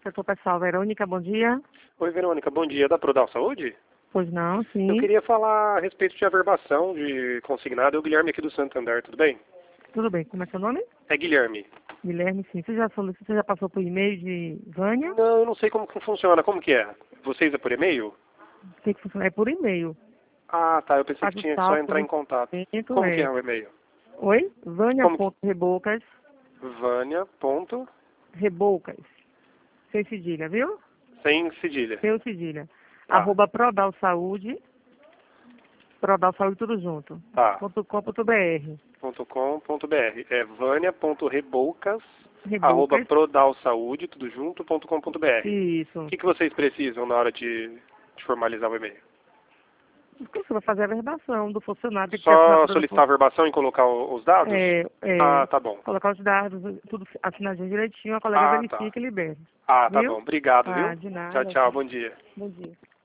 setor pessoal. Verônica, bom dia. Oi, Verônica, bom dia. Da Prodal Saúde? Pois não, sim. Eu queria falar a respeito de averbação de consignado. É o Guilherme aqui do Santander, tudo bem? Tudo bem, como é seu nome? É Guilherme. Guilherme, sim. Você já passou por e-mail de Vânia? Não, eu não sei como que funciona. Como que é? Vocês é por e-mail? Tem que funcionar, é por e-mail. Ah, tá. Eu pensei Faz que o tinha que só saldo entrar do em contato. documento, Como que é o e-mail? Oi? Como que... Vânia.reboucas, Vânia. Ponto, Reboucas, sem cedilha, viu? sem cedilha. Sem cedilha. Tá. Prodal Saúde tudo junto. Tá. .com.br. .com.br. É vânia.reboucas, Reboucas, @prodalsaude, tudo junto, .com.br. isso. O que vocês precisam na hora de formalizar o e-mail? Você vai fazer a verbação do funcionário, tem que ter Só assinatura do solicitar a funcionário. verbação e colocar os dados? Ah, tá bom. Colocar os dados, tudo assinadinho direitinho, a colega Ah, tá. verifica e libera. Ah, tá Viu? bom. Obrigado, Ah, viu? de Tchau, nada. tchau. Bom dia. Bom dia.